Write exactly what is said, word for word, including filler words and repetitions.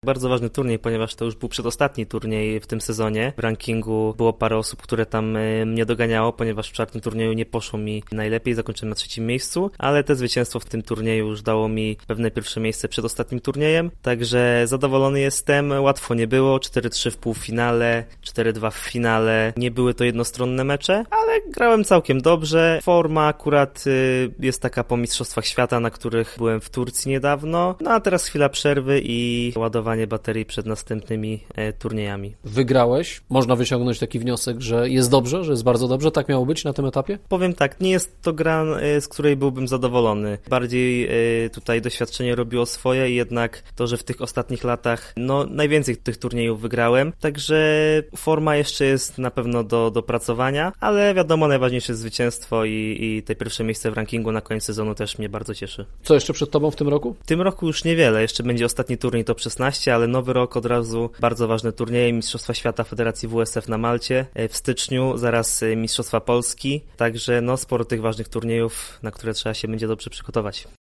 bardzo ważny turniej, ponieważ to już był przedostatni turniej w tym sezonie. W rankingu było parę osób, które tam mnie doganiało, ponieważ w czwartym turnieju nie poszło mi najlepiej, zakończyłem na trzecim miejscu, ale te zwycięstwo w tym turnieju już dało mi pewne pierwsze miejsce przed ostatnim turniejem, także zadowolony jestem. Łatwo nie było, cztery trzy w półfinale, cztery dwa w finale. Nie były to jednostronne mecze, ale grałem całkiem dobrze. Forma akurat y, jest taka po mistrzostwach świata, na których byłem w Turcji niedawno, no a teraz chwila przerwy i ładowanie baterii przed następnymi e, turniejami. Wygrałeś, można wyciągnąć taki wniosek, że jest dobrze, że jest bardzo dobrze, tak miało być na tym etapie? Powiem tak, nie jest to gra, z której byłbym zadowolony. Bardziej y, tutaj doświadczenie robiło swoje i jednak to, że w tych ostatnich latach no najwięcej tych turniejów wygrałem, także forma jeszcze jest na pewno do dopracowania, ale wiadomo, najważniejsze jest zwycięstwo i, i te pierwsze miejsce w rankingu na koniec sezonu też mnie bardzo cieszy. Co jeszcze przed tobą w tym roku? W tym roku już niewiele, jeszcze będzie ostatni turniej top szesnaście, ale nowy rok od razu bardzo ważne turnieje, Mistrzostwa Świata Federacji W S F na Malcie w styczniu, zaraz Mistrzostwa Polski, także no sporo tych ważnych turniejów, na które trzeba się będzie dobrze przygotować.